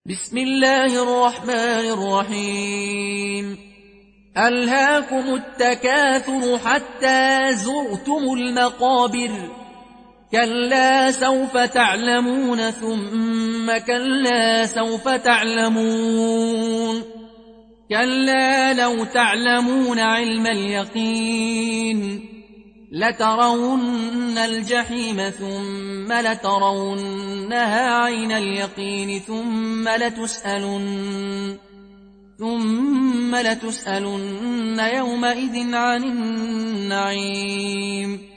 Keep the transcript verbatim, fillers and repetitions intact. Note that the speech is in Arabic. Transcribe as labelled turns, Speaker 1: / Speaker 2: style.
Speaker 1: بسم الله الرحمن الرحيم ألهاكم التكاثر حتى زرتم المقابر كلا سوف تعلمون ثم كلا سوف تعلمون كلا لو تعلمون علم اليقين لترون الجحيم ثم لترونها عين اليقين ثم لتسألن ثم لتسألن يومئذ عن النعيم